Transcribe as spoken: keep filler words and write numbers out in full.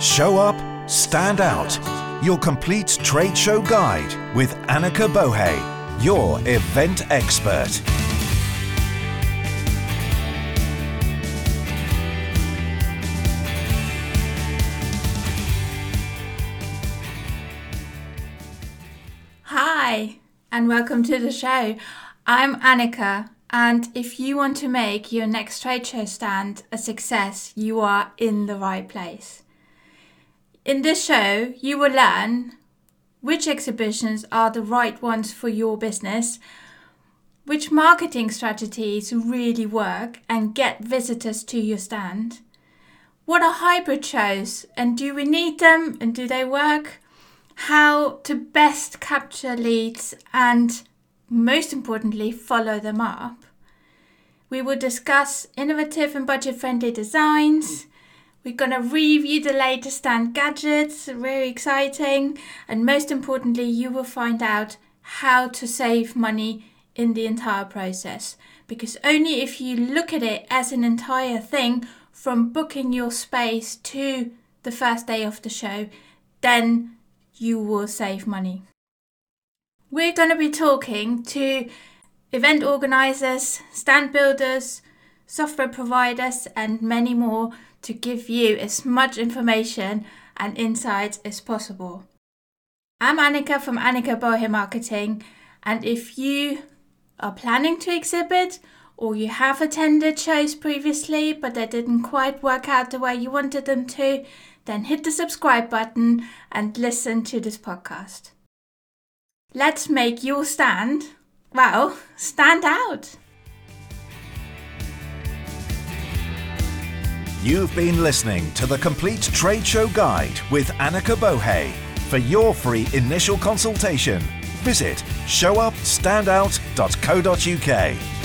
Show Up, Stand Out, your complete trade show guide with Annika Bohe, your event expert. Hi, and welcome to the show. I'm Annika, and if you want to make your next trade show stand a success, you are in the right place. In this show, you will learn which exhibitions are the right ones for your business, which marketing strategies really work and get visitors to your stand, what are hybrid shows and do we need them and do they work, how to best capture leads and, most importantly, follow them up. We will discuss innovative and budget-friendly designs. We're going to review the latest stand gadgets, very exciting. And most importantly, you will find out how to save money in the entire process. Because only if you look at it as an entire thing, from booking your space to the first day of the show, then you will save money. We're going to be talking to event organisers, stand builders, software providers and many more to give you as much information and insights as possible. I'm Annika from Annika Bohe Marketing, and if you are planning to exhibit or you have attended shows previously but they didn't quite work out the way you wanted them to, then hit the subscribe button and listen to this podcast. Let's make your stand, well, stand out. You've been listening to the Complete Trade Show Guide with Annika Bohe. For your free initial consultation, visit show up stand out dot co dot uk.